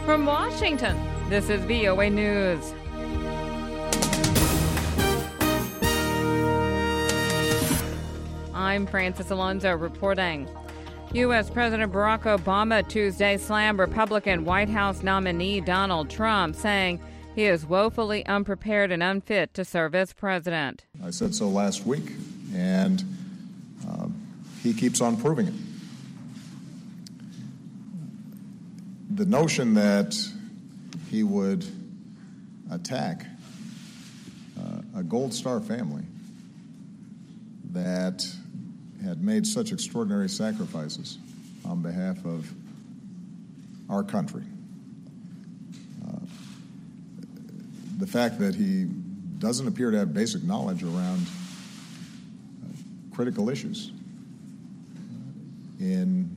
From Washington, this is VOA News. I'm Francis Alonso reporting. U.S. President Barack Obama Tuesday slammed Republican White House nominee Donald Trump, saying he is woefully unprepared and unfit to serve as president. I said so last week, and he keeps on proving it. The notion that he would attack a Gold Star family that had made such extraordinary sacrifices on behalf of our country. The fact that he doesn't appear to have basic knowledge around critical issues in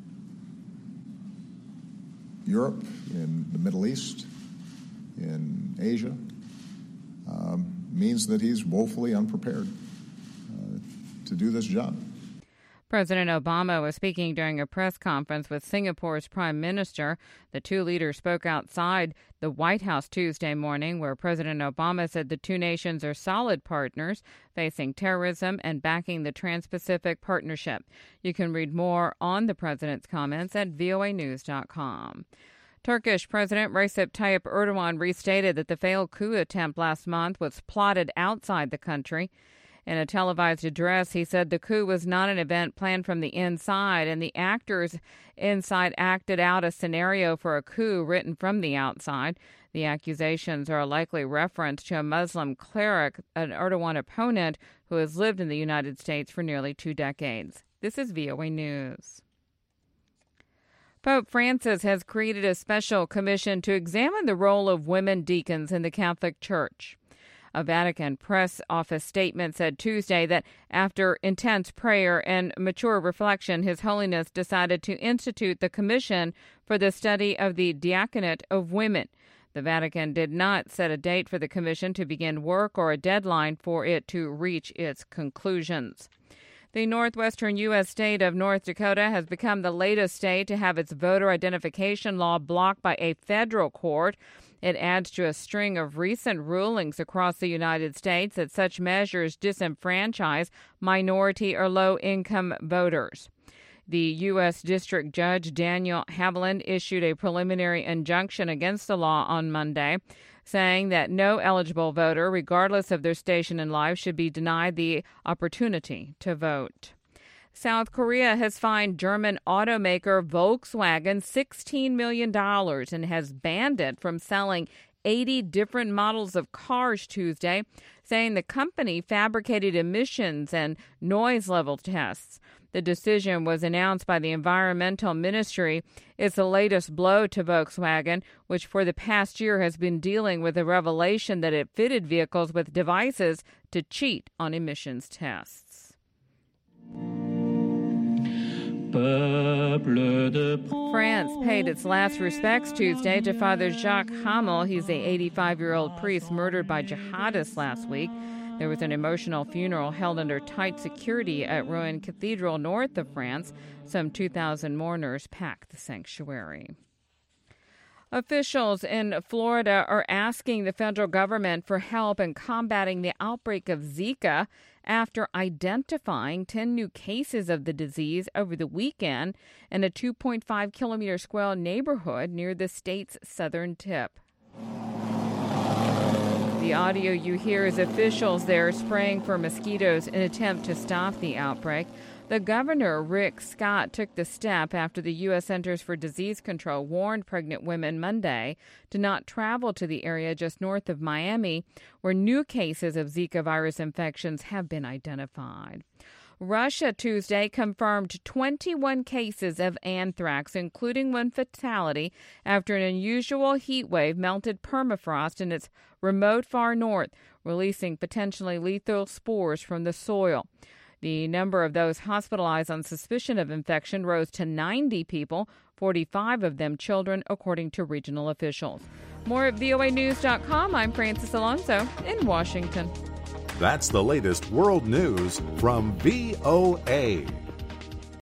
Europe, in the Middle East, in Asia, means that he's woefully unprepared to do this job. President Obama was speaking during a press conference with Singapore's Prime Minister. The two leaders spoke outside the White House Tuesday morning, where President Obama said the two nations are solid partners facing terrorism and backing the Trans-Pacific Partnership. You can read more on the president's comments at voanews.com. Turkish President Recep Tayyip Erdogan restated that the failed coup attempt last month was plotted outside the country. In a televised address, he said the coup was not an event planned from the inside, and the actors inside acted out a scenario for a coup written from the outside. The accusations are a likely reference to a Muslim cleric, an Erdogan opponent, who has lived in the United States for nearly 2 decades. This is VOA News. Pope Francis has created a special commission to examine the role of women deacons in the Catholic Church. A Vatican press office statement said Tuesday that after intense prayer and mature reflection, His Holiness decided to institute the Commission for the Study of the Diaconate of Women. The Vatican did not set a date for the commission to begin work or a deadline for it to reach its conclusions. The northwestern U.S. state of North Dakota has become the latest state to have its voter identification law blocked by a federal court. It adds to a string of recent rulings across the United States that such measures disenfranchise minority or low-income voters. The U.S. District Judge Daniel Haviland issued a preliminary injunction against the law on Monday, saying that no eligible voter, regardless of their station in life, should be denied the opportunity to vote. South Korea has fined German automaker Volkswagen $16 million and has banned it from selling 80 different models of cars Tuesday, saying the company fabricated emissions and noise level tests. The decision was announced by the Environmental Ministry. It's the latest blow to Volkswagen, which for the past year has been dealing with the revelation that it fitted vehicles with devices to cheat on emissions tests. France paid its last respects Tuesday to Father Jacques Hamel. He's the 85-year-old priest murdered by jihadists last week. There was an emotional funeral held under tight security at Rouen Cathedral north of France. Some 2,000 mourners packed the sanctuary. Officials in Florida are asking the federal government for help in combating the outbreak of Zika after identifying 10 new cases of the disease over the weekend in a 2.5-kilometer square neighborhood near the state's southern tip. The audio you hear is officials there spraying for mosquitoes in an attempt to stop the outbreak. The governor, Rick Scott, took the step after the U.S. Centers for Disease Control warned pregnant women Monday to not travel to the area just north of Miami, where new cases of Zika virus infections have been identified. Russia Tuesday confirmed 21 cases of anthrax, including one fatality after an unusual heat wave melted permafrost in its remote far north, releasing potentially lethal spores from the soil. The number of those hospitalized on suspicion of infection rose to 90 people, 45 of them children, according to regional officials. More at voanews.com. I'm Francis Alonso in Washington. That's the latest world news from VOA.